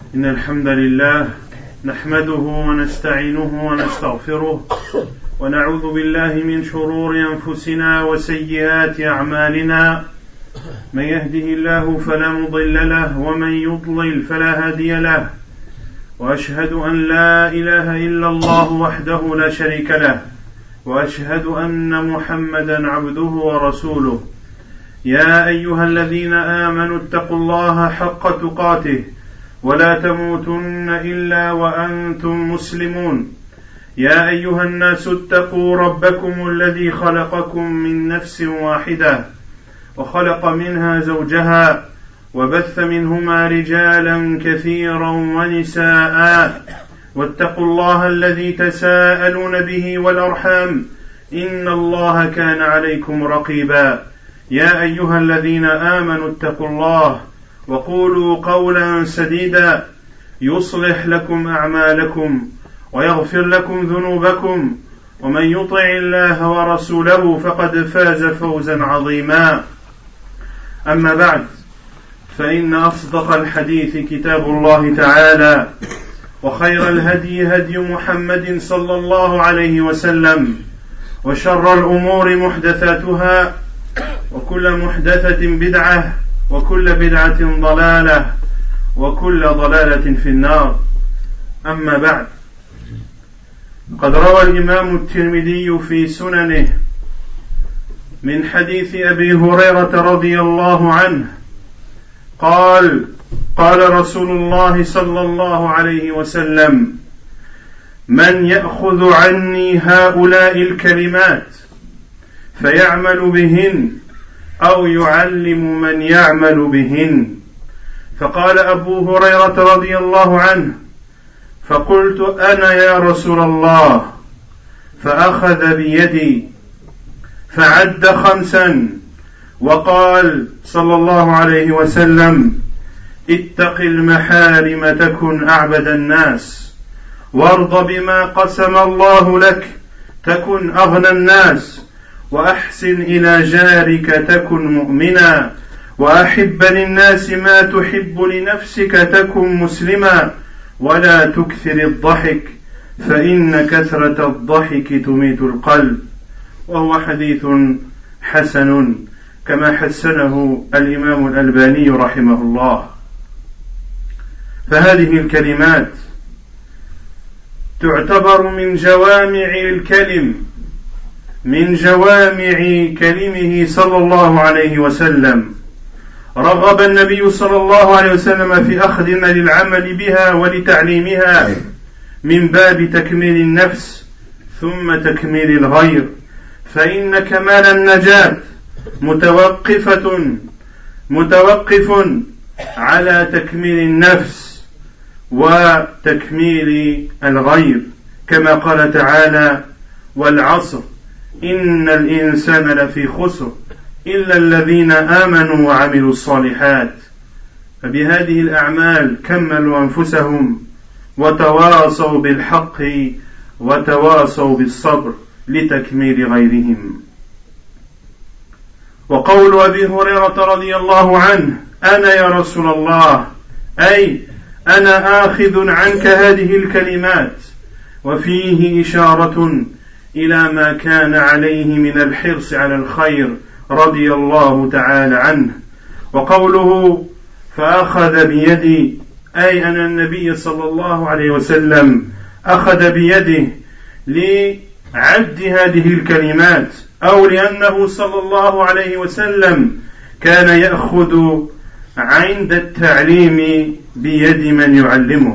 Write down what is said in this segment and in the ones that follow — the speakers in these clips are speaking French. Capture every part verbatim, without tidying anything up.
إن الحمد لله نحمده ونستعينه ونستغفره ونعوذ بالله من شرور أنفسنا وسيئات أعمالنا، من يهده الله فلا مضل له ومن يضلل فلا هادي له، وأشهد أن لا إله إلا الله وحده لا شريك له، وأشهد أن محمدا عبده ورسوله. يا أيها الذين آمنوا اتقوا الله حق تقاته ولا تموتن إلا وأنتم مسلمون. يا أيها الناس اتقوا ربكم الذي خلقكم من نفس واحدة وخلق منها زوجها وبث منهما رجالا كثيرا ونساء، واتقوا الله الذي تساءلون به والأرحام إن الله كان عليكم رقيبا. يا أيها الذين آمنوا اتقوا الله وقولوا قولا سديدا يصلح لكم أعمالكم ويغفر لكم ذنوبكم، ومن يطع الله ورسوله فقد فاز فوزا عظيما. أما بعد، فإن أصدق الحديث كتاب الله تعالى، وخير الهدي هدي محمد صلى الله عليه وسلم، وشر الأمور محدثاتها، وكل محدثة بدعة، وكل بدعة ضلالة، وكل ضلالة في النار. أما بعد، قد روى الإمام الترمذي في سننه من حديث أبي هريرة رضي الله عنه قال: قال رسول الله صلى الله عليه وسلم: من يأخذ عني هؤلاء الكلمات فيعمل بهن أو يعلم من يعمل بهن. فقال أبو هريرة رضي الله عنه: فقلت أنا يا رسول الله، فأخذ بيدي فعد خمسا وقال صلى الله عليه وسلم: اتق المحارم تكن أعبد الناس، وارض بما قسم الله لك تكن أغنى الناس، وأحسن إلى جارك تكن مؤمنا، وأحب للناس ما تحب لنفسك تكن مسلما، ولا تكثر الضحك فإن كثرة الضحك تميت القلب. وهو حديث حسن كما حسنه الإمام الألباني رحمه الله. فهذه الكلمات تعتبر من جوامع الكلم من جوامع كلمه صلى الله عليه وسلم. رغب النبي صلى الله عليه وسلم في أخذنا للعمل بها ولتعليمها من باب تكميل النفس ثم تكميل الغير، فإن كمال النجاة متوقفة متوقف على تكميل النفس وتكميل الغير، كما قال تعالى: والعصر إن الإنسان لفي خسر إلا الذين آمنوا وعملوا الصالحات. فبهذه الأعمال كملوا أنفسهم وتواصوا بالحق وتواصوا بالصبر لتكميل غيرهم. وقول أبي هريرة رضي الله عنه: أنا يا رسول الله، أي أنا آخذ عنك هذه الكلمات، وفيه إشارة إلى ما كان عليه من الحرص على الخير رضي الله تعالى عنه. وقوله فأخذ بيدي، أي أن النبي صلى الله عليه وسلم أخذ بيده لعد هذه الكلمات، أو لأنه صلى الله عليه وسلم كان يأخذ عند التعليم بيد من يعلمه.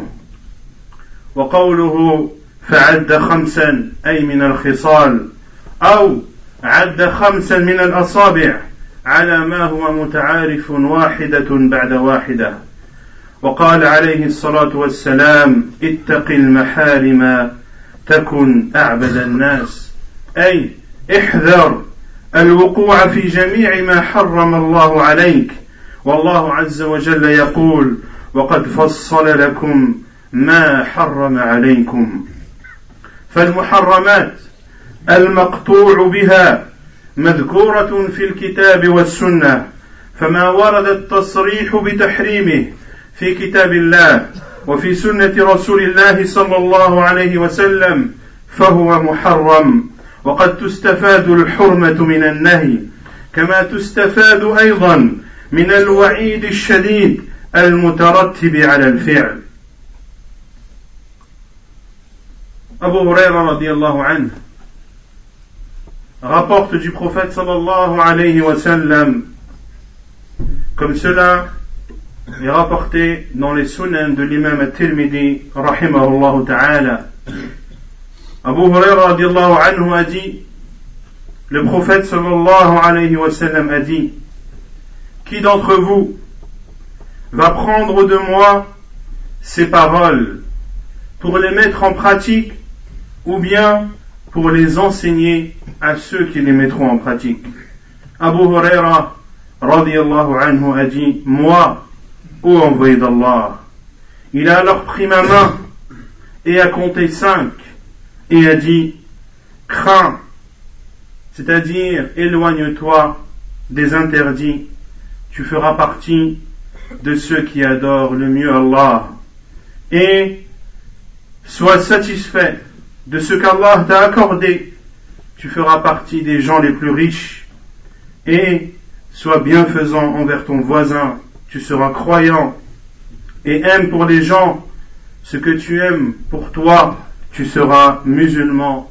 وقوله فعد خمسا، أي من الخصال، أو عد خمسا من الأصابع على ما هو متعارف واحدة بعد واحدة. وقال عليه الصلاة والسلام: اتق المحارم تكن أعبد الناس، أي احذر الوقوع في جميع ما حرم الله عليك، والله عز وجل يقول: وقد فصل لكم ما حرم عليكم. فالمحرمات المقطوع بها مذكورة في الكتاب والسنة، فما ورد التصريح بتحريمه في كتاب الله وفي سنة رسول الله صلى الله عليه وسلم فهو محرم وقد تستفاد الحرمة من النهي كما تستفاد أيضا من الوعيد الشديد المترتب على الفعل. Abu Huraira radiyallahu anhu rapporte du prophète sallallahu alayhi wa sallam, comme cela est rapporté dans les sunan de l'imam at-Tirmidhi rahimahullah ta'ala. Abu Huraira radiyallahu anhu a dit, le prophète sallallahu alayhi wa sallam a dit, qui d'entre vous va prendre de moi ces paroles pour les mettre en pratique ou bien pour les enseigner à ceux qui les mettront en pratique? Abu Huraira radiyallahu anhu a dit, moi, ô envoyé d'Allah. Il a alors pris ma main et a compté cinq et a dit, crains, c'est-à-dire éloigne-toi des interdits, tu feras partie de ceux qui adorent le mieux Allah, et sois satisfait de ce qu'Allah t'a accordé, tu feras partie des gens les plus riches, et sois bienfaisant envers ton voisin, tu seras croyant, et aime pour les gens ce que tu aimes pour toi, tu seras musulman,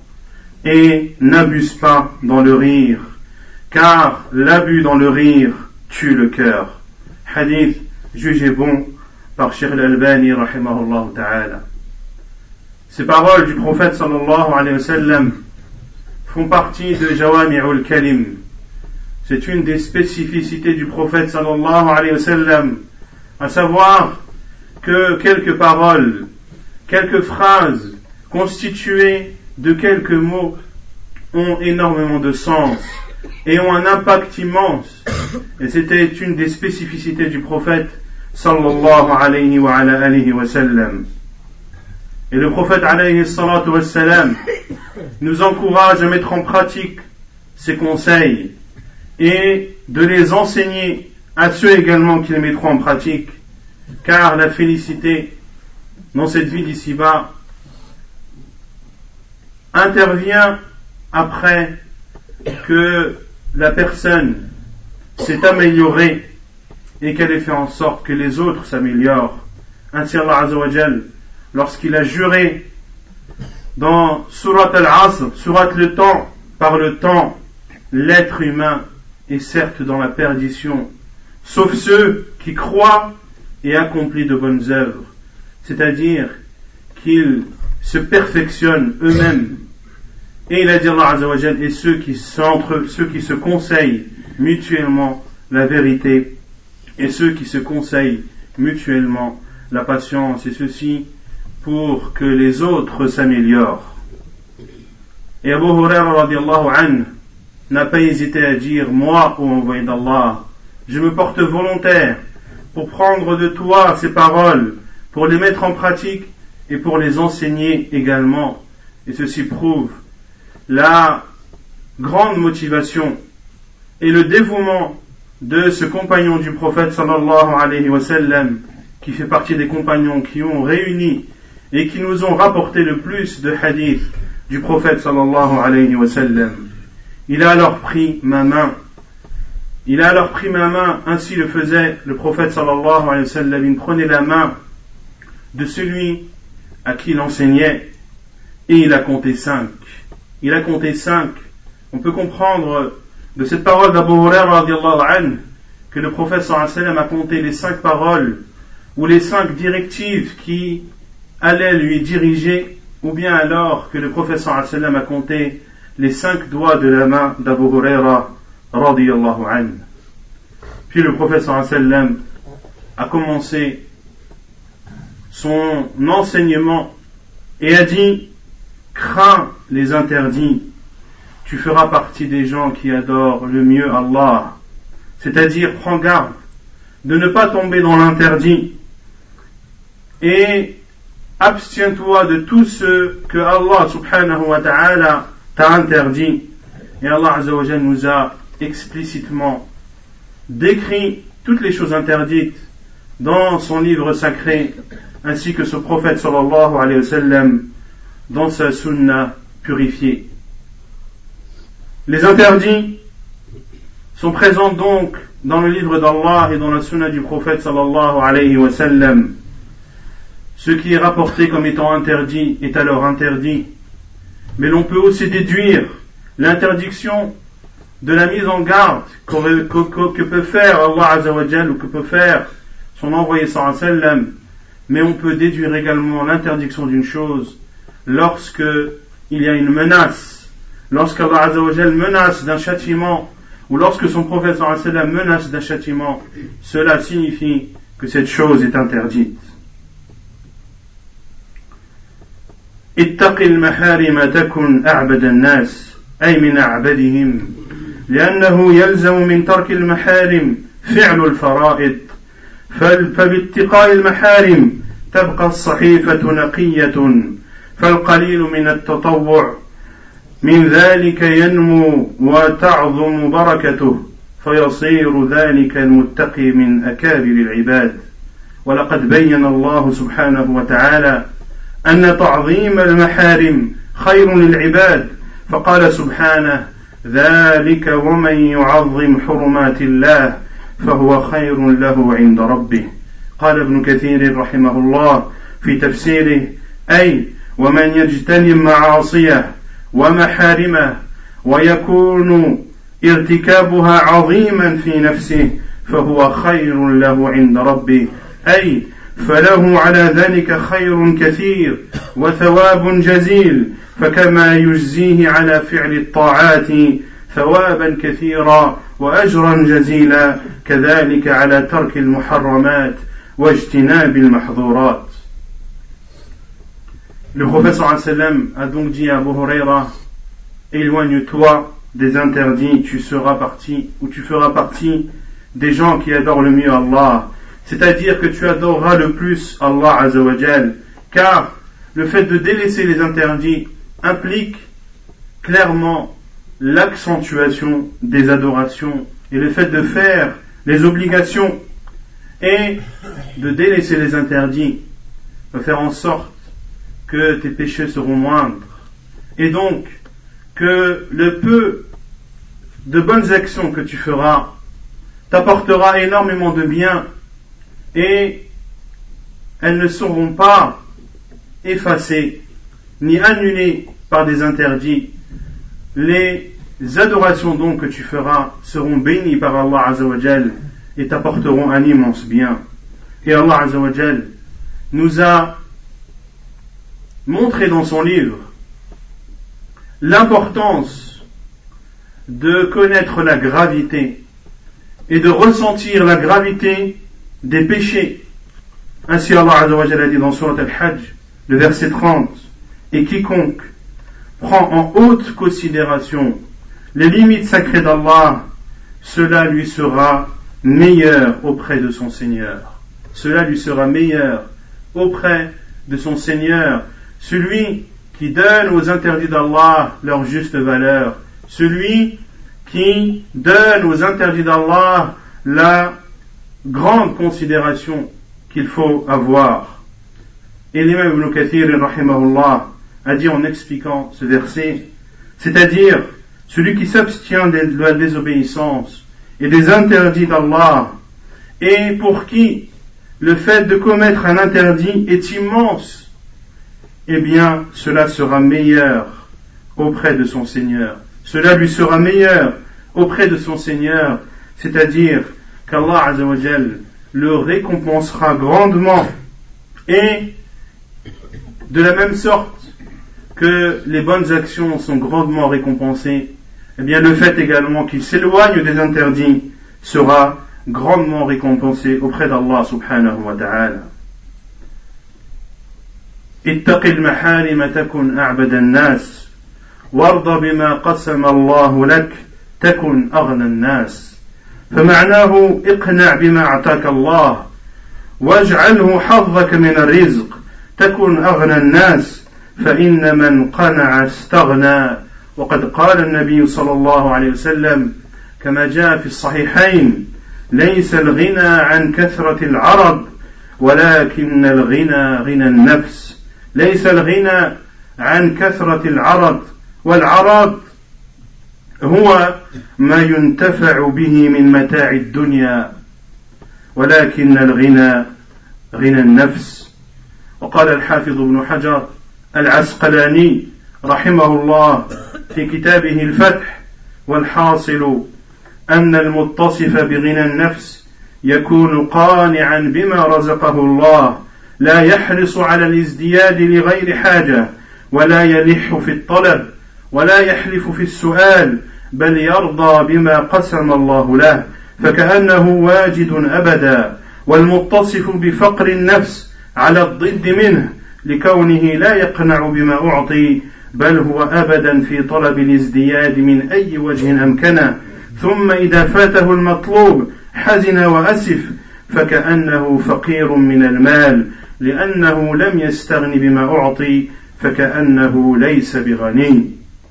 et n'abuse pas dans le rire, car l'abus dans le rire tue le cœur. Hadith jugé bon par Cheikh al-Albani rahimahullah ta'ala. Ces paroles du prophète sallallahu alayhi wa sallam font partie de Jawami'ul Kalim. C'est une des spécificités du prophète sallallahu alayhi wa sallam, à savoir que quelques paroles, quelques phrases constituées de quelques mots ont énormément de sens et ont un impact immense. Et c'était une des spécificités du prophète sallallahu alayhi wa ala alihi wa sallam. Et le prophète alayhi salatu wa salam nous encourage à mettre en pratique ses conseils et de les enseigner à ceux également qui les mettront en pratique, car la félicité dans cette vie d'ici-bas intervient après que la personne s'est améliorée et qu'elle ait fait en sorte que les autres s'améliorent. Ainsi Allah Azza wa Jal, lorsqu'il a juré dans Surat Al-Asr, Surat le temps, par le temps, l'être humain est certes dans la perdition, sauf ceux qui croient et accomplissent de bonnes œuvres, c'est-à-dire qu'ils se perfectionnent eux-mêmes. Et il a dit Allah Azza wa Jal, et ceux qui, ceux qui se conseillent mutuellement la vérité, et ceux qui se conseillent mutuellement la patience, et ceci pour que les autres s'améliorent. Et Abu Huraira radiallahu anhu n'a pas hésité à dire, moi, ô envoyé d'Allah, je me porte volontaire pour prendre de toi ces paroles, pour les mettre en pratique et pour les enseigner également. Et ceci prouve la grande motivation et le dévouement de ce compagnon du prophète sallallahu alayhi wa sallam, qui fait partie des compagnons qui ont réuni et qui nous ont rapporté le plus de hadiths du prophète sallallahu alayhi wa sallam. Il a alors pris ma main. Il a alors pris ma main, ainsi le faisait le prophète sallallahu alayhi wa sallam. Il prenait la main de celui à qui il enseignait et il a compté cinq. Il a compté cinq. On peut comprendre de cette parole d'Abu Huraira radiallahu anhu que le prophète sallallahu alayhi wa sallam a compté les cinq paroles ou les cinq directives qui allaient lui diriger, ou bien alors que le prophète sallallahu alayhi wa sallam a compté les cinq doigts de la main d'Abu Huraira radiyallahu anhu. Puis le prophète sallallahu alayhi wa sallam a commencé son enseignement et a dit, crains les interdits, tu feras partie des gens qui adorent le mieux Allah, c'est-à-dire prends garde de ne pas tomber dans l'interdit et abstiens-toi de tout ce que Allah subhanahu wa ta'ala t'a interdit. Et Allah Azza wa Jal nous a explicitement décrit toutes les choses interdites dans son livre sacré, ainsi que ce prophète sallallahu alayhi wa sallam dans sa sunna purifiée. Les interdits sont présents donc dans le livre d'Allah et dans la sunna du prophète sallallahu alayhi wa sallam. Ce qui est rapporté comme étant interdit est alors interdit, mais l'on peut aussi déduire l'interdiction de la mise en garde que, que, que peut faire Allah Azza wa Jal ou que peut faire son envoyé sallallahu alayhi wa sallam, mais on peut déduire également l'interdiction d'une chose lorsque il y a une menace, lorsqu'Allah Azza wa Jal menace d'un châtiment ou lorsque son prophète sallallahu alayhi wa sallam menace d'un châtiment, cela signifie que cette chose est interdite. اتق المحارم تكن أعبد الناس أي من أعبدهم لأنه يلزم من ترك المحارم فعل الفرائض فباتقاء المحارم تبقى الصحيفة نقية فالقليل من التطوع من ذلك ينمو وتعظم بركته فيصير ذلك المتقي من أكابر العباد ولقد بين الله سبحانه وتعالى أن تعظيم المحارم خير للعباد فقال سبحانه ذلك ومن يعظم حرمات الله فهو خير له عند ربه قال ابن كثير رحمه الله في تفسيره أي ومن يجتنب معاصيه ومحارمه ويكون ارتكابها عظيما في نفسه فهو خير له عند ربه أي فله على ذلك خير كثير وثواب جزيل فكما يجزيه على فعل الطاعات ثوابا كثيرا وأجرا جزيلا كذلك على ترك المحرمات واجتناب المحظورات. Le prophète sallallahu alayhi wa sallam a donc dit à Abu Huraira, éloigne-toi des interdits, tu seras parti ou tu feras partie des gens qui adorent le mieux Allah. C'est-à-dire que tu adoreras le plus Allah Azza wa Jal, car le fait de délaisser les interdits implique clairement l'accentuation des adorations et le fait de faire les obligations et de délaisser les interdits va faire en sorte que tes péchés seront moindres et donc que le peu de bonnes actions que tu feras t'apportera énormément de bien et elles ne seront pas effacées ni annulées par des interdits. Les adorations donc que tu feras seront bénies par Allah Azza wa Jal et t'apporteront un immense bien. Et Allah Azza wa Jal nous a montré dans son livre l'importance de connaître la gravité et de ressentir la gravité des péchés. Ainsi Allah Azza wa Jal a dit dans Surat Al-Hajj, le verset trente, et quiconque prend en haute considération les limites sacrées d'Allah, cela lui sera meilleur auprès de son Seigneur. Cela lui sera meilleur auprès de son Seigneur. Celui qui donne aux interdits d'Allah leur juste valeur. Celui qui donne aux interdits d'Allah la grande considération qu'il faut avoir. Et l'imam Ibn Kathir rahimahullah a dit en expliquant ce verset, c'est-à-dire celui qui s'abstient de la désobéissance et des interdits d'Allah et pour qui le fait de commettre un interdit est immense, eh bien cela sera meilleur auprès de son Seigneur. Cela lui sera meilleur auprès de son Seigneur, c'est-à-dire qu'Allah Azza wa Jal le récompensera grandement et de la même sorte que les bonnes actions sont grandement récompensées, eh bien le fait également qu'il s'éloigne des interdits sera grandement récompensé auprès d'Allah subhanahu wa ta'ala. اتق المحارم تكن أعبد الناس وارض بما قسم الله لك تكن أغنى الناس فمعناه اقنع بما أعطاك الله واجعله حظك من الرزق تكن أغنى الناس فإن من قنع استغنى وقد قال النبي صلى الله عليه وسلم كما جاء في الصحيحين ليس الغنى عن كثرة العرب ولكن الغنى غنى النفس ليس الغنى عن كثرة العرض والعرض هو ما ينتفع به من متاع الدنيا ولكن الغنى غنى النفس. وقال الحافظ ابن حجر العسقلاني رحمه الله في كتابه الفتح والحاصل أن المتصف بغنى النفس يكون قانعا بما رزقه الله لا يحرص على الازدياد لغير حاجة ولا يلح في الطلب ولا يحلف في السؤال بل يرضى بما قسم الله له فكأنه واجد أبدا. والمتصف بفقر النفس على الضد منه لكونه لا يقنع بما أعطي بل هو أبدا في طلب الازدياد من أي وجه أمكنه ثم إذا فاته المطلوب حزن وأسف فكأنه فقير من المال لأنه لم يستغن بما أعطي فكأنه ليس بغني.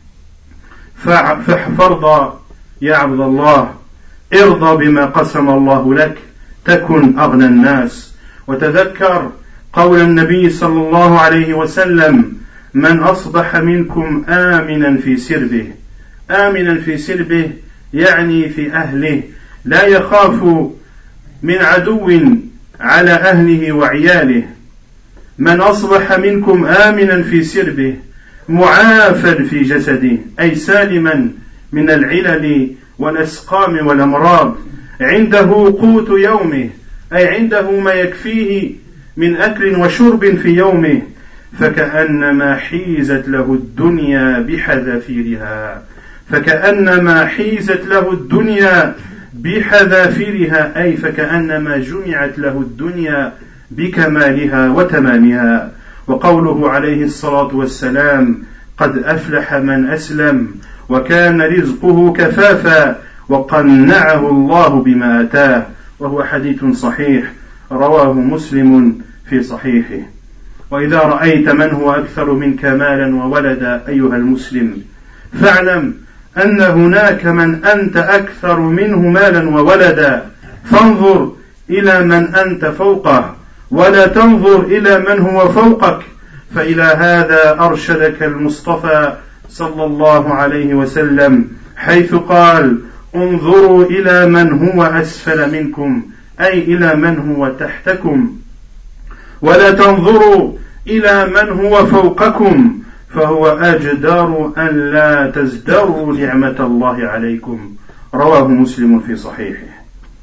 فارضى يا عبد الله ارضى بما قسم الله لك تكن أغنى الناس. وتذكر قول النبي صلى الله عليه وسلم من أصبح منكم آمنا في سربه آمنا في سربه يعني في أهله لا يخاف من عدو على أهله وعياله. من أصبح منكم آمنا في سربه معافى في جسده أي سالما من العلل والأسقام والأمراض عنده قوت يومه أي عنده ما يكفيه من أكل وشرب في يومه فكأنما حيزت له الدنيا بحذافيرها فكأنما حيزت له الدنيا بحذافيرها أي فكأنما جمعت له الدنيا بكمالها وتمامها. وقوله عليه الصلاة والسلام قد أفلح من أسلم وكان رزقه كفافا وقنعه الله بما أتاه وهو حديث صحيح رواه مسلم في صحيحه. وإذا رأيت من هو أكثر منك مالا وولدا أيها المسلم فاعلم أن هناك من أنت أكثر منه مالا وولدا فانظر إلى من أنت فوقه ولا تنظر إلى من هو فوقك فإلى هذا أرشدك المصطفى صلى الله عليه وسلم حيث قال انظروا إلى من هو أسفل منكم أي إلى من هو تحتكم ولا تنظروا إلى من هو فوقكم فهو أجدر أن لا تزدروا نعمة الله عليكم رواه مسلم في صحيحه.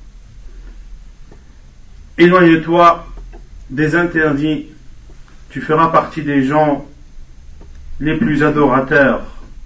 Éloigne-toi des interdits, tu feras partie des gens les plus adorateurs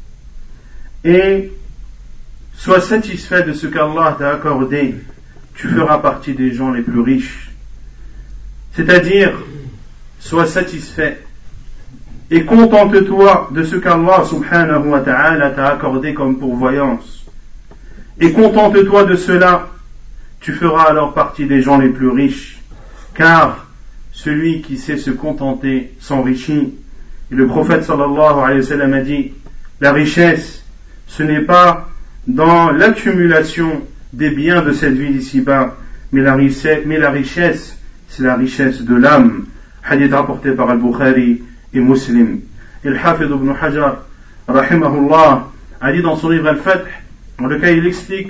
et sois satisfait de ce qu'Allah t'a accordé, tu feras partie des gens les plus riches. C'est-à-dire, sois satisfait et contente-toi de ce qu'Allah subhanahu wa ta'ala t'a accordé comme pourvoyance. Et contente-toi de cela, tu feras alors partie des gens les plus riches, car celui qui sait se contenter s'enrichit. Et le prophète sallallahu alayhi wa sallam a dit, la richesse, ce n'est pas dans l'accumulation des biens de cette vie d'ici-bas, mais la richesse, mais la richesse, c'est la richesse de l'âme. Hadith rapporté par Al-Bukhari et Muslim. Et le Hafid ibn Hajar, rahimahullah, a dit dans son livre Al-Fath, dans lequel il explique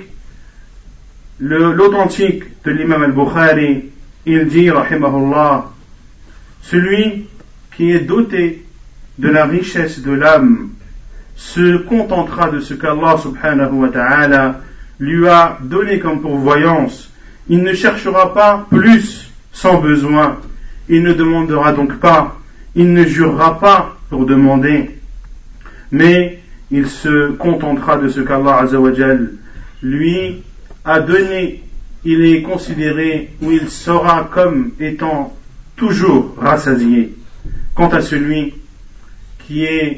le, l'authentique de l'imam Al-Bukhari, il dit, rahimahullah, celui qui est doté de la richesse de l'âme se contentera de ce qu'Allah subhanahu wa ta'ala lui a donné comme pourvoyance. Il ne cherchera pas plus sans besoin. Il ne demandera donc pas. Il ne jurera pas pour demander. Mais il se contentera de ce qu'Allah azza wa jal lui a donné. Il est considéré ou il sera comme étant toujours rassasié. Quant à celui qui est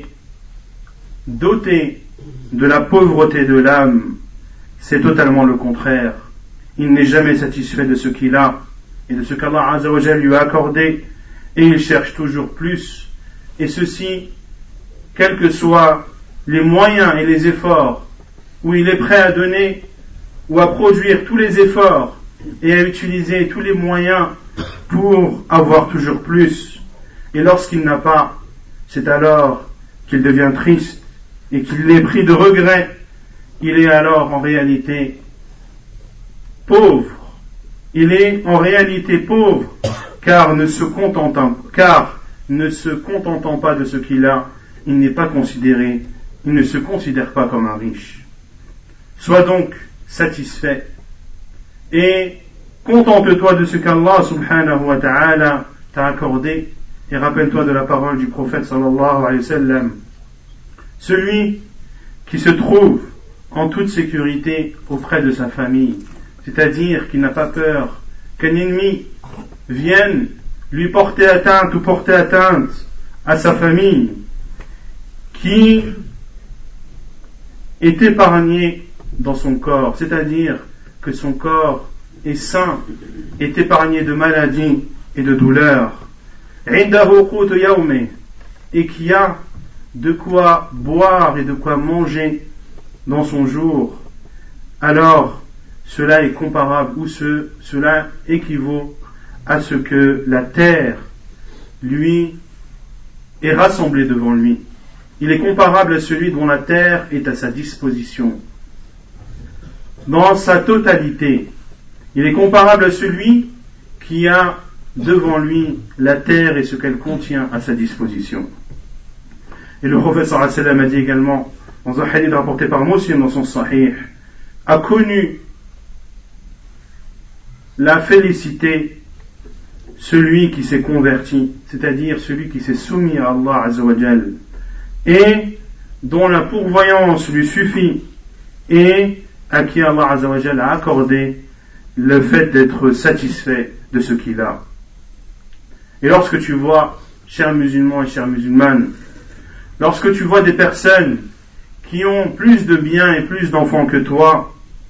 doté de la pauvreté de l'âme, c'est totalement le contraire. Il n'est jamais satisfait de ce qu'il a et de ce qu'Allah Azza wa Jal lui a accordé, et il cherche toujours plus, et ceci, quels que soient les moyens et les efforts, où il est prêt à donner ou à produire tous les efforts et à utiliser tous les moyens pour avoir toujours plus, et lorsqu'il n'a pas, c'est alors qu'il devient triste et qu'il est pris de regret. Il est alors en réalité pauvre. Il est en réalité pauvre, car ne se contentant, car ne se contentant pas de ce qu'il a, il n'est pas considéré, il ne se considère pas comme un riche. Sois donc satisfait et contente-toi de ce qu'Allah subhanahu wa ta'ala t'a accordé, et rappelle-toi de la parole du prophète sallallahu alayhi wa sallam. Celui qui se trouve en toute sécurité auprès de sa famille, c'est-à-dire qu'il n'a pas peur qu'un ennemi vienne lui porter atteinte ou porter atteinte à sa famille, qui est épargné dans son corps, c'est-à-dire que son corps est sain, est épargné de maladies et de douleurs, et qui a de quoi boire et de quoi manger dans son jour, alors cela est comparable, ou ce, cela équivaut à ce que la terre lui est rassemblée devant lui. Il est comparable à celui dont la terre est à sa disposition dans sa totalité. Il est comparable à celui qui a devant lui la terre et ce qu'elle contient à sa disposition. Et le prophète sallallahu alayhi wa sallam a dit également, dans un hadith rapporté par Muslim dans son Sahih, a connu la félicité celui qui s'est converti, c'est-à-dire celui qui s'est soumis à Allah Azza wa Jal, et dont la pourvoyance lui suffit, et à qui Allah Azza wa Jal a accordé le fait d'être satisfait de ce qu'il a. Et lorsque tu vois, chers musulmans et chères musulmanes, lorsque tu vois des personnes qui ont plus de biens et plus d'enfants que toi,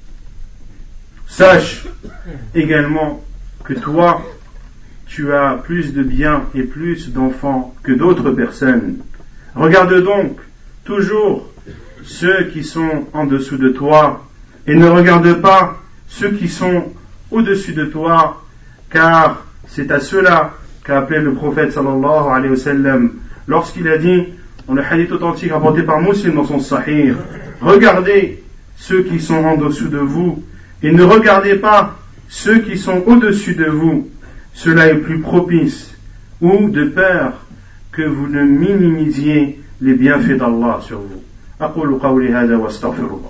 sache également que toi, tu as plus de biens et plus d'enfants que d'autres personnes. Regarde donc toujours ceux qui sont en dessous de toi et ne regarde pas ceux qui sont au-dessus de toi, car c'est à cela qu'a appelé le prophète sallallahu alayhi wa sallam lorsqu'il a dit dans le hadith authentique rapporté par Muslim dans son Sahih, regardez ceux qui sont en dessous de vous et ne regardez pas ceux qui sont au-dessus de vous, cela est plus propice, ou de peur que vous ne minimisiez les bienfaits d'Allah sur vous. أقول قولي هذا واستغفر الله.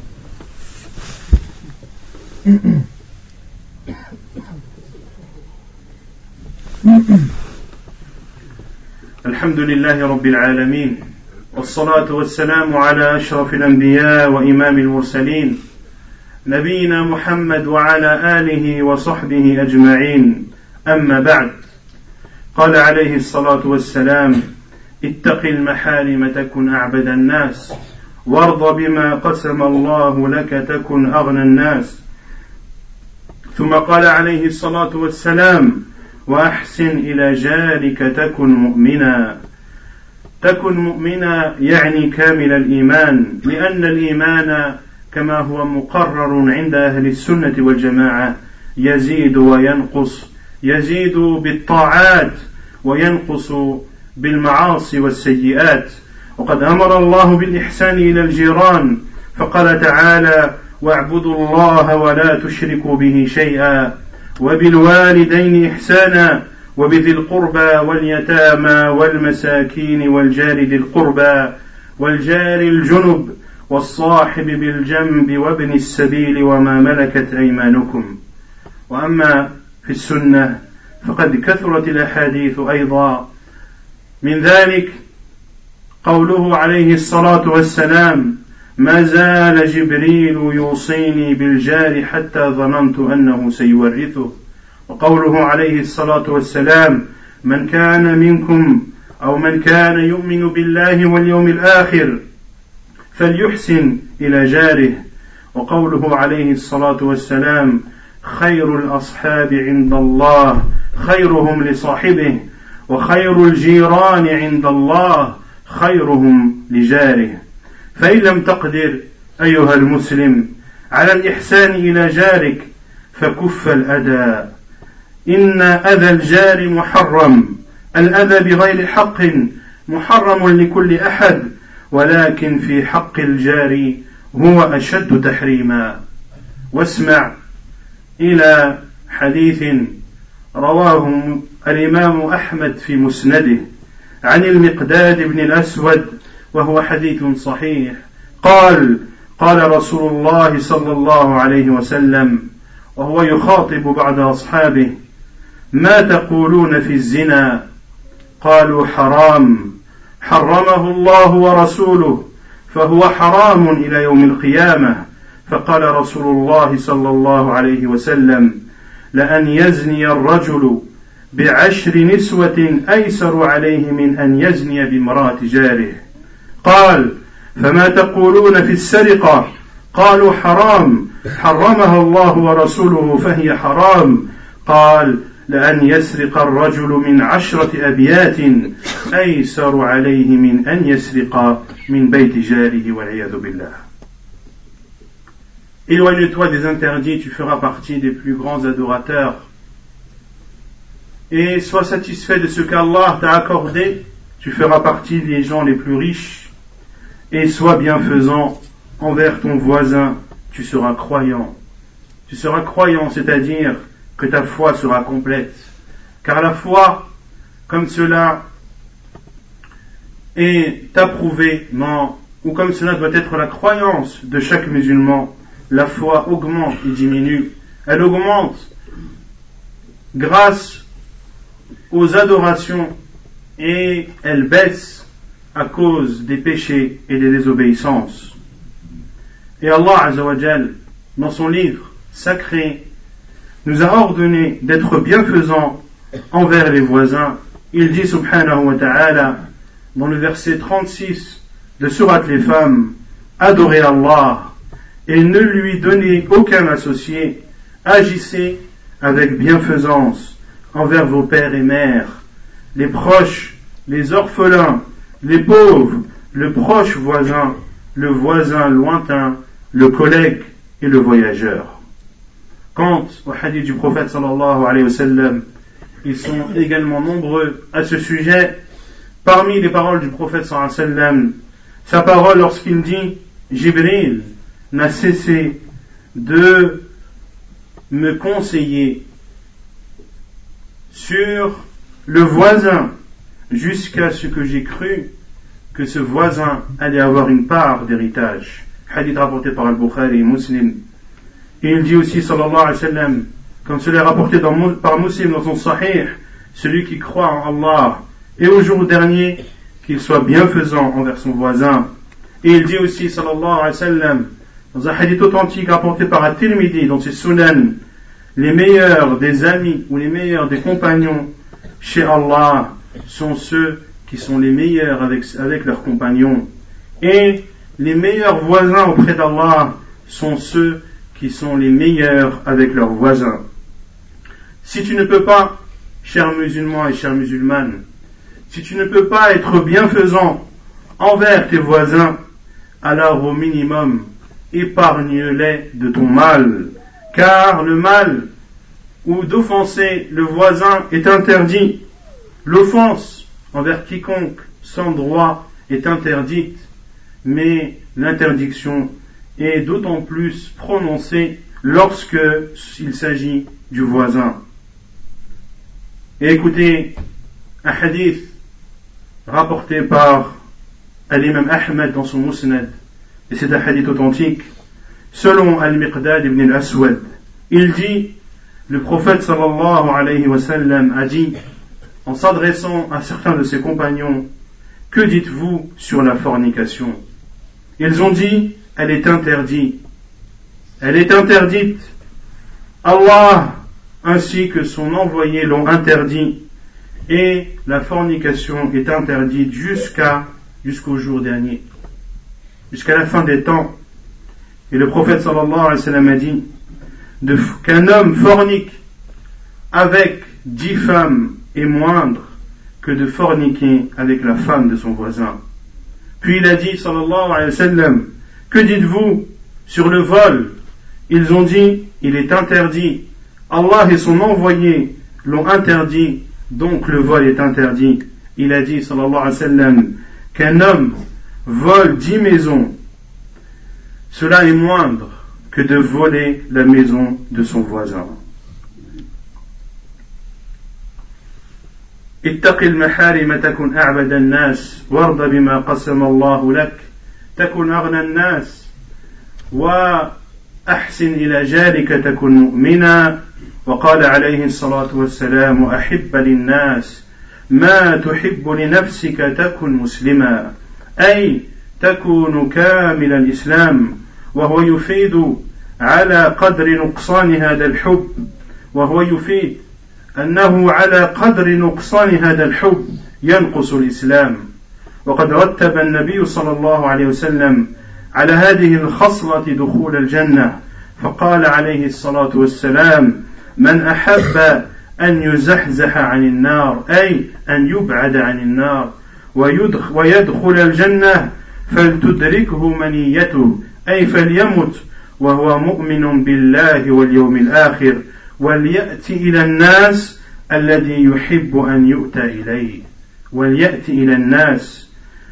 الحمد لله رب العالمين والصلاة والسلام على أشرف الأنبياء وإمام المرسلين نبينا محمد وعلى آله وصحبه أجمعين أما بعد قال عليه الصلاة والسلام اتق المحارم تكن أعبد الناس وارض بما قسم الله لك تكن أغنى الناس ثم قال عليه الصلاة والسلام وأحسن إلى جارك تكن مؤمنا تكن مؤمنا يعني كامل الإيمان لأن الإيمان كما هو مقرر عند أهل السنة والجماعة يزيد وينقص يزيد بالطاعات وينقص بالمعاصي والسيئات وقد أمر الله بالإحسان إلى الجيران فقال تعالى واعبدوا الله ولا تشركوا به شيئا وبالوالدين إحسانا وبذي القربى واليتامى والمساكين والجار ذي القربى والجار الجنب والصاحب بالجنب وابن السبيل وما ملكت أيمانكم. وأما في السنة فقد كثرت الأحاديث أيضا من ذلك قوله عليه الصلاة والسلام ما زال جبريل يوصيني بالجار حتى ظننت أنه سيورثه وقوله عليه الصلاة والسلام من كان منكم أو من كان يؤمن بالله واليوم الآخر فليحسن إلى جاره وقوله عليه الصلاة والسلام خير الأصحاب عند الله خيرهم لصاحبه وخير الجيران عند الله خيرهم لجاره فإن لم تقدر أيها المسلم على الإحسان إلى جارك فكف الأذى إن أذى الجار محرم الأذى بغير حق محرم لكل أحد ولكن في حق الجار هو أشد تحريما واسمع إلى حديث رواه الإمام أحمد في مسنده عن المقداد بن الأسود وهو حديث صحيح قال قال رسول الله صلى الله عليه وسلم وهو يخاطب بعض أصحابه ما تقولون في الزنا قالوا حرام حرمه الله ورسوله فهو حرام إلى يوم القيامة فقال رسول الله صلى الله عليه وسلم لأن يزني الرجل بعشر نسوة أيسر عليه من أن يزني بامرأة جاره قال فما تقولون في السرقة قالوا حرام حرمها الله ورسوله فهي حرام قال لأن يسرق الرجل من عشرة أبيات أيسر عليه من أن يسرق من بيت جاره والعياذ بالله. Éloigne-toi des interdits, tu feras partie des plus grands adorateurs. Et sois satisfait de ce qu'Allah t'a accordé, tu feras partie des gens les plus riches. Et sois bienfaisant envers ton voisin, tu seras croyant. Tu seras croyant, c'est-à-dire que ta foi sera complète. Car la foi, comme cela est approuvé, non, ou comme cela doit être la croyance de chaque musulman, la foi augmente et diminue. Elle augmente grâce aux adorations et elle baisse à cause des péchés et des désobéissances. Et Allah Azza wa Jal, dans son livre sacré, nous a ordonné d'être bienfaisants envers les voisins. Il dit subhanahu wa ta'ala dans le verset trente-six de Sourate les femmes, adorez Allah et ne lui donnez aucun associé, agissez avec bienfaisance envers vos pères et mères, les proches, les orphelins, les pauvres, le proche voisin, le voisin lointain, le collègue et le voyageur. Quant au hadith du prophète sallallahu alayhi wa sallam, ils sont également nombreux à ce sujet. Parmi les paroles du prophète sallallahu alayhi wa sallam, sa parole lorsqu'il dit Jibril n'a cessé de me conseiller sur le voisin jusqu'à ce que j'ai cru que ce voisin allait avoir une part d'héritage. Hadith rapporté par Al-Bukhari et Muslim. Et il dit aussi, sallallahu alayhi wa sallam, comme cela est rapporté dans, par Muslim dans son Sahih, celui qui croit en Allah et au jour dernier, qu'il soit bienfaisant envers son voisin. Et il dit aussi, sallallahu alayhi wa sallam, dans un hadith authentique rapporté par At-Tirmidhi dans ses Sunan, les meilleurs des amis ou les meilleurs des compagnons chez Allah sont ceux qui sont les meilleurs avec, avec leurs compagnons. Et les meilleurs voisins auprès d'Allah sont ceux qui sont les meilleurs avec leurs voisins. Si tu ne peux pas, chers musulmans et chères musulmanes, si tu ne peux pas être bienfaisant envers tes voisins, alors au minimum, épargne-les de ton mal, car le mal ou d'offenser le voisin est interdit. L'offense envers quiconque sans droit est interdite, mais l'interdiction est d'autant plus prononcée lorsque il s'agit du voisin. Et écoutez un hadith rapporté par l'imam Ahmed dans son Musnad, et c'est un hadith authentique, selon Al-Miqdad ibn al-Aswad. Il dit, le prophète sallallahu alayhi wa sallam a dit, en s'adressant à certains de ses compagnons, que dites-vous sur la fornication? Ils ont dit, elle est interdite. Elle est interdite. Allah ainsi que son envoyé l'ont interdit. Et la fornication est interdite jusqu'à, jusqu'au jour dernier. Jusqu'à la fin des temps. Et le prophète sallallahu alayhi wa sallam a dit, de, qu'un homme fornique avec dix femmes est moindre que de forniquer avec la femme de son voisin. Puis il a dit, sallallahu alayhi wa sallam, que dites-vous sur le vol? Ils ont dit, il est interdit. Allah et son envoyé l'ont interdit, donc le vol est interdit. Il a dit, sallallahu alayhi wa sallam, qu'un homme vole dix maisons, cela est moindre que de voler la maison de son voisin. اتق المحارم تكن أعبد الناس وارض بما قسم الله لك تكن أغنى الناس وأحسن إلى جارك تكن مؤمنا وقال عليه الصلاة والسلام أحب للناس ما تحب لنفسك تكن مسلما أي تكون كامل الإسلام وهو يفيد على قدر نقصان هذا الحب وهو يفيد أنه على قدر نقصان هذا الحب ينقص الإسلام وقد رتب النبي صلى الله عليه وسلم على هذه الخصلة دخول الجنة فقال عليه الصلاة والسلام من أحب أن يزحزح عن النار أي أن يبعد عن النار ويدخل الجنة فلتدركه منيته أي فليمت وهو مؤمن بالله واليوم الآخر وليأتي إلى الناس الذي يحب أن يؤتى إليه وليأتي إلى الناس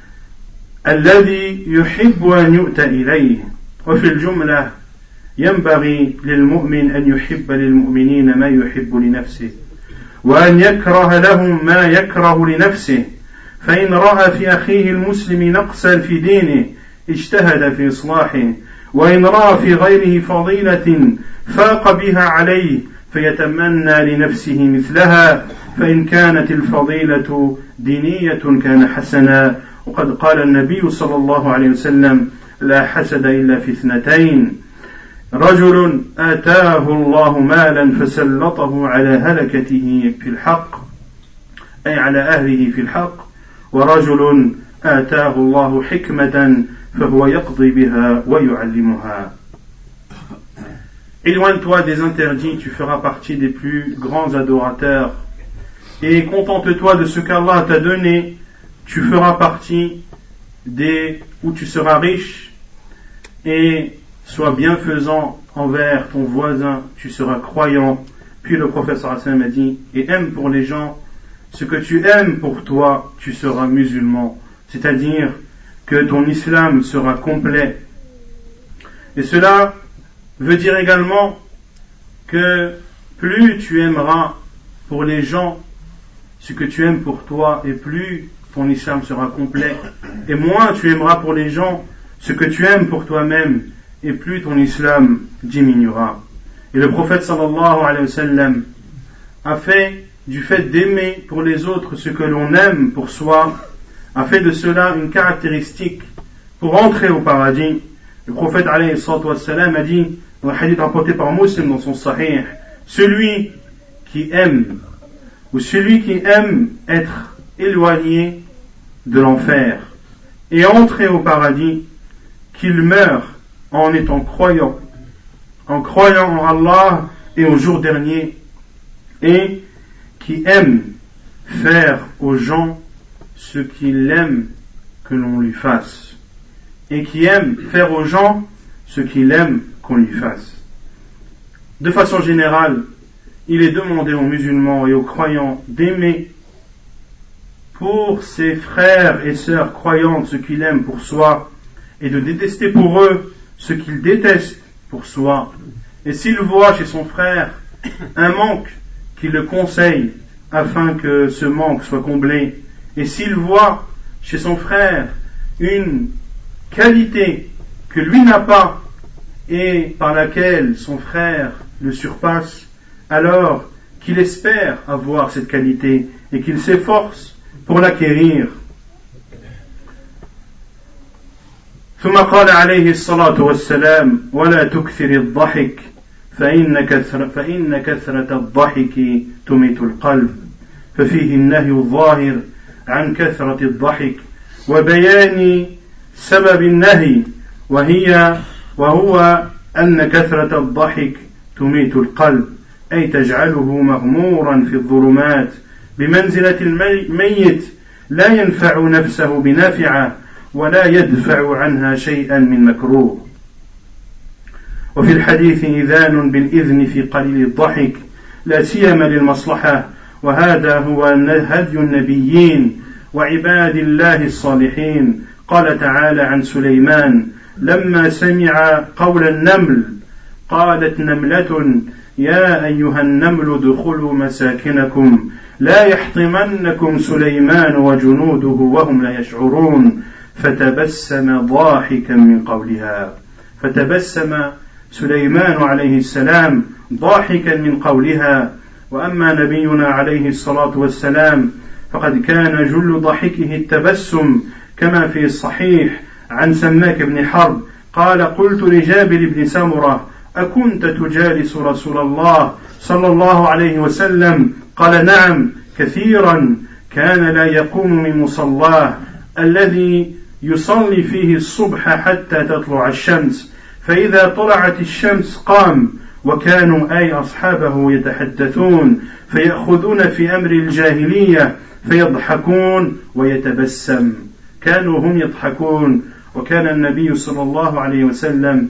الذي يحب أن يؤتى إليه وفي الجملة ينبغي للمؤمن أن يحب للمؤمنين ما يحب لنفسه وأن يكره لهم ما يكره لنفسه فإن رأى في أخيه المسلم نقصا في دينه اجتهد في إصلاحه وإن رأى في غيره فضيلة فاق بها عليه فيتمنى لنفسه مثلها فإن كانت الفضيلة دينية كان حسنا وقد قال النبي صلى الله عليه وسلم لا حسد إلا في اثنتين رجل آتاه الله مالا فسلطه على هلكته في الحق أي على أهله في الحق ورجل آتاه الله حكمة فهو يقضي بها ويعلمها. Éloigne-toi des interdits, tu feras partie des plus grands adorateurs. Et contente-toi de ce qu'Allah t'a donné, tu feras partie des où tu seras riche. Et sois bienfaisant envers ton voisin, tu seras croyant. Puis le prophète sallallahu alayhi wa sallam a dit, et aime pour les gens ce que tu aimes pour toi, tu seras musulman. C'est-à-dire que ton islam sera complet. Et cela veut dire également que plus tu aimeras pour les gens ce que tu aimes pour toi, et plus ton islam sera complet, et moins tu aimeras pour les gens ce que tu aimes pour toi-même, et plus ton islam diminuera. Et le prophète sallallahu alayhi wa sallam a fait du fait d'aimer pour les autres ce que l'on aime pour soi, a fait de cela une caractéristique pour entrer au paradis. Le prophète alayhi wa sallam a dit dans le hadith rapporté par Muslim dans son Sahih, celui qui aime ou celui qui aime être éloigné de l'enfer et entrer au paradis, qu'il meure en étant croyant, en croyant en Allah et au jour dernier, et qui aime faire aux gens ce qu'il aime que l'on lui fasse, et qui aime faire aux gens ce qu'il aime qu'on lui fasse. De façon générale, il est demandé aux musulmans et aux croyants d'aimer pour ses frères et sœurs croyants ce qu'il aime pour soi, et de détester pour eux ce qu'il déteste pour soi. Et s'il voit chez son frère un manque, qu'il le conseille afin que ce manque soit comblé. Et s'il voit chez son frère une qualité que lui n'a pas et par laquelle son frère le surpasse, alors qu'il espère avoir cette qualité et qu'il s'efforce pour l'acquérir. ثم قال عليه الصلاة والسلام ولا تكثر الضحك فإن كثرة, فإن كثرة الضحك تميت القلب ففيه النهي الظاهر عن كثرة الضحك وبيان سبب النهي وهي وهو أن كثرة الضحك تميت القلب أي تجعله مغمورا في الظلمات بمنزلة الميت لا ينفع نفسه بنافعة ولا يدفع عنها شيئا من مكروه. وفي الحديث إذان بالإذن في قليل الضحك لا سيما للمصلحة، وهذا هو هدي النبيين وعباد الله الصالحين. قال تعالى عن سليمان لما سمع قول النمل قالت نملة يا أيها النمل ادخلوا مساكنكم لا يحطمنكم سليمان وجنوده وهم لا يشعرون فتبسم ضاحكا من قولها. فتبسم سليمان عليه السلام ضاحكا من قولها. وأما نبينا عليه الصلاة والسلام فقد كان جل ضحكه التبسم، كما في الصحيح عن سماك بن حرب قال قلت لجابر بن سمرة أكنت تجالس رسول الله صلى الله عليه وسلم؟ قال نعم كثيرا، كان لا يقوم من مصلاه الذي يصلي فيه الصبح حتى تطلع الشمس، فإذا طلعت الشمس قام. وكانوا أي أصحابه يتحدثون فيأخذون في أمر الجاهلية فيضحكون ويتبسم، كانوا هم يضحكون وكان النبي صلى الله عليه وسلم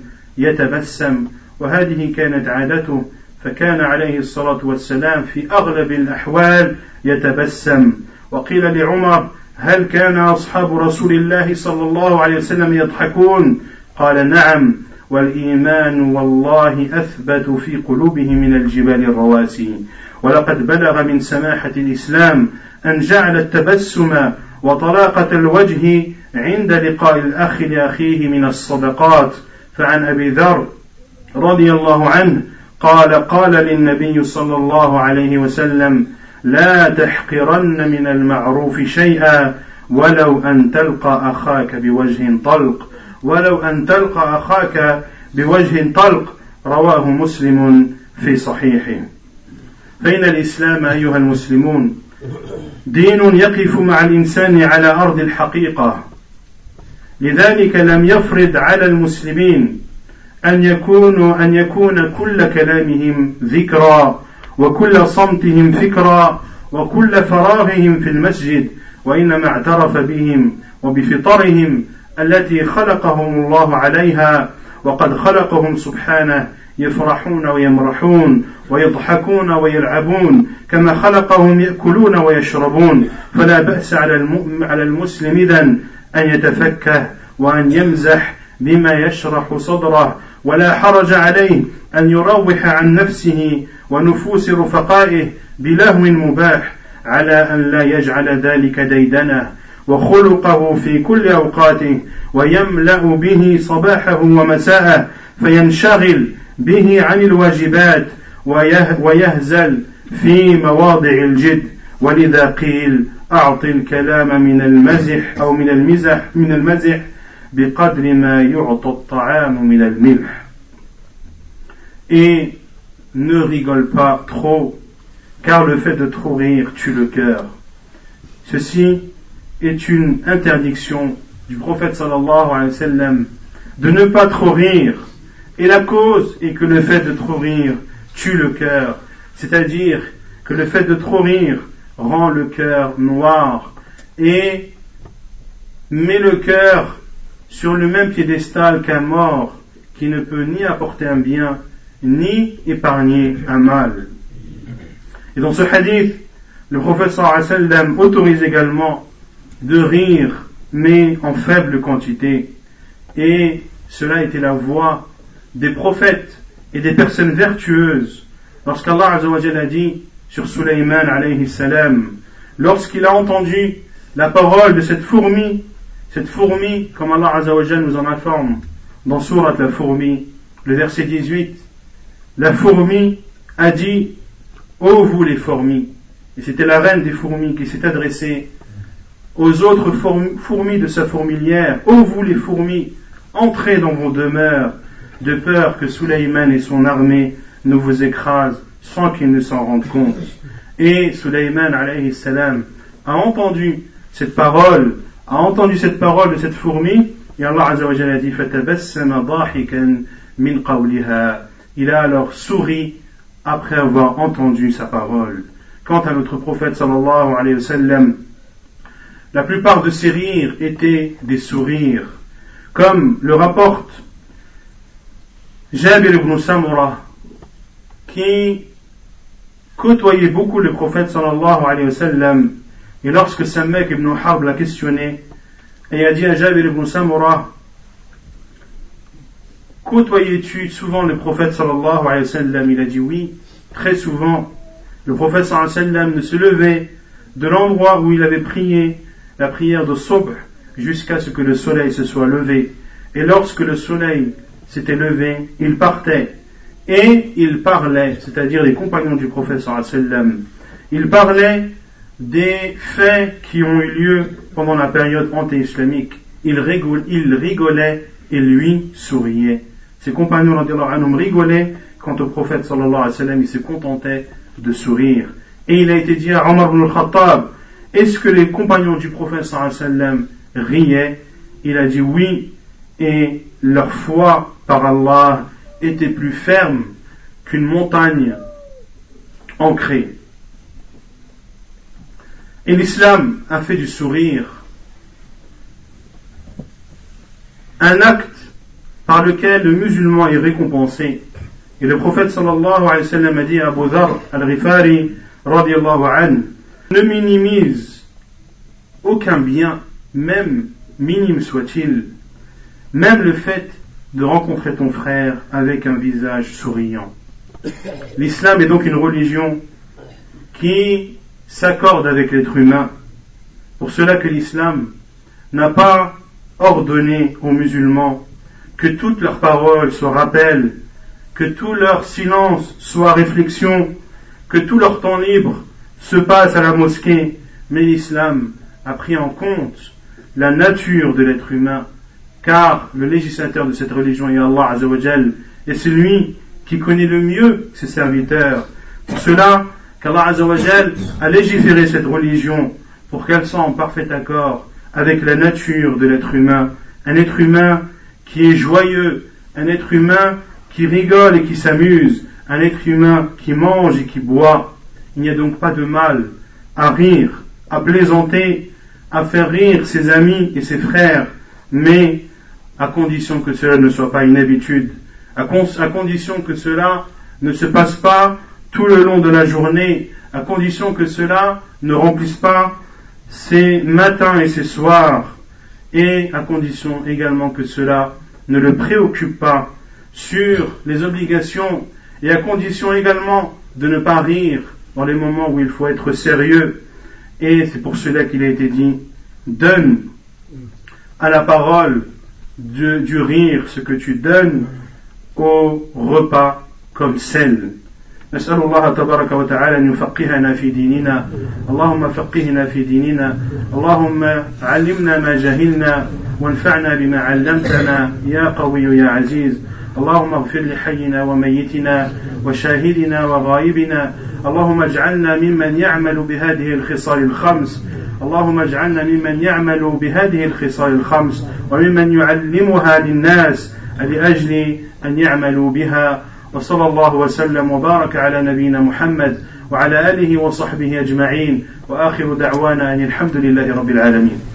يتبسم، وهذه كانت عادته، فكان عليه الصلاة والسلام في أغلب الأحوال يتبسم. وقيل لعمر هل كان أصحاب رسول الله صلى الله عليه وسلم يضحكون؟ قال نعم، والإيمان والله أثبت في قلوبهم من الجبال الرواسي. ولقد بلغ من سماحة الإسلام أن جعل التبسم وطلاقة الوجه عند لقاء الأخ لأخيه من الصدقات. فعن أبي ذر رضي الله عنه قال قال للنبي صلى الله عليه وسلم لا تحقرن من المعروف شيئا ولو أن تلقى أخاك بوجه طلق ولو أن تلقى أخاك بوجه طلق. رواه مسلم في صحيحه. فإن الإسلام أيها المسلمون دين يقف مع الإنسان على أرض الحقيقة، لذلك لم يفرض على المسلمين أن يكونوا أن يكون كل كلامهم ذكرى وكل صمتهم فكرى وكل فراغهم في المسجد، وإنما اعترف بهم وبفطرهم التي خلقهم الله عليها، وقد خلقهم سبحانه يفرحون ويمرحون ويضحكون ويلعبون كما خلقهم يأكلون ويشربون. فلا بأس على المسلم إذن أن يتفكه وأن يمزح بما يشرح صدره، ولا حرج عليه أن يروح عن نفسه ونفوس رفقائه بلهو مباح، على أن لا يجعل ذلك ديدنه وخلقه في كل أوقاته ويملأ به صباحه ومساءه، فينشغل به عن الواجبات ويهزل في مواضع الجد. ولذا قيل أعط الكلام من المزح أو من المزح من المزح بقدر ما يعطى الطعام من الملح. Et ne rigole pas trop, car le fait de trop rire tue le cœur. Ceci est une interdiction du prophète sallallahu alayhi wa sallam de ne pas trop rire, et la cause est que le fait de trop rire tue le cœur, c'est-à-dire que le fait de trop rire rend le cœur noir et met le cœur sur le même piédestal qu'un mort qui ne peut ni apporter un bien ni épargner un mal. Et dans ce hadith, le prophète sallallahu alayhi wa sallam autorise également de rire, mais en faible quantité. Et cela était la voie des prophètes et des personnes vertueuses. Lorsqu'Allah Azza wa Jalla a dit sur Sulayman alayhi salam, lorsqu'il a entendu la parole de cette fourmi, cette fourmi, comme Allah Azza wa Jalla nous en informe dans Surat la fourmi, le verset dix-huit, la fourmi a dit, ô vous les fourmis, et c'était la reine des fourmis qui s'est adressée aux autres fourmis de sa fourmilière, ô vous les fourmis, entrez dans vos demeures, de peur que Sulayman et son armée ne vous écrasent sans qu'ils ne s'en rendent compte. Et Sulayman alayhi salam a entendu cette parole, a entendu cette parole de cette fourmi, et Allah Azza wa Jalla a dit fatabassama dahikan min qawliha. Il a alors souri après avoir entendu sa parole. Quant à notre prophète sallallahu alayhi wa sallam, la plupart de ses rires étaient des sourires, comme le rapporte Jabir ibn Samura, qui côtoyait beaucoup le prophète sallallahu alayhi wa sallam, et lorsque Sammak ibn Harb l'a questionné, et a dit à Jabir ibn Samura, côtoyais-tu souvent le prophète sallallahu alayhi wa sallam? Il a dit oui, très souvent. Le prophète sallallahu alayhi wa sallam ne se levait de l'endroit où il avait prié la prière de Subh jusqu'à ce que le soleil se soit levé. Et lorsque le soleil s'était levé, il partait et il parlait, c'est-à-dire les compagnons du prophète sallallahu alayhi wa sallam. Il parlait des faits qui ont eu lieu pendant la période anti-islamique. Il rigolait, il rigolait et lui souriait. Ses compagnons radiyallahu anhum rigolaient quand au prophète sallallahu alayhi wa sallam il se contentait de sourire. Et il a été dit à Omar ibn al-Khattab, est-ce que les compagnons du prophète sallallahu alayhi wa sallam riaient? Il a dit oui, et leur foi par Allah était plus ferme qu'une montagne ancrée. Et l'islam a fait du sourire un acte par lequel le musulman est récompensé. Et le prophète sallallahu alayhi wa sallam a dit à Abu Dharr al-Ghifari radiyallahu anhu, ne minimise aucun bien, même minime soit-il, même le fait de rencontrer ton frère avec un visage souriant. L'islam est donc une religion qui s'accorde avec l'être humain. Pour cela que l'islam n'a pas ordonné aux musulmans que toutes leurs paroles soient rappels, que tout leur silence soit réflexion, que tout leur temps libre se passe à la mosquée, mais l'islam a pris en compte la nature de l'être humain, car le législateur de cette religion est Allah Azza wa Jal, et celui qui connaît le mieux ses serviteurs. Pour cela qu'Allah Azza wa Jal a légiféré cette religion pour qu'elle soit en parfait accord avec la nature de l'être humain, un être humain qui est joyeux, un être humain qui rigole et qui s'amuse, un être humain qui mange et qui boit. Il n'y a donc pas de mal à rire, à plaisanter, à faire rire ses amis et ses frères, mais à condition que cela ne soit pas une habitude, à, con- à condition que cela ne se passe pas tout le long de la journée, à condition que cela ne remplisse pas ses matins et ses soirs, et à condition également que cela ne le préoccupe pas sur les obligations, et à condition également de ne pas rire dans les moments où il faut être sérieux. Et c'est pour cela qu'il a été dit, donne à la parole de, du rire ce que tu donnes au repas comme sel. نسأل الله تبارك وتعالى أن يفقهنا في ديننا اللهم فقهنا في ديننا اللهم علمنا ما جهلنا وانفعنا بما علمتنا يا قوي يا عزيز اللهم اغفر لحينا وميتنا وشاهدنا وغائبنا اللهم اجعلنا ممن يعمل بهذه الخصال الخمس اللهم اجعلنا ممن يعمل بهذه الخصال الخمس وممن يعلمها للناس لأجل أن يعملوا بها وصلى الله وسلم وبارك على نبينا محمد وعلى آله وصحبه أجمعين وآخر دعوانا أن الحمد لله رب العالمين.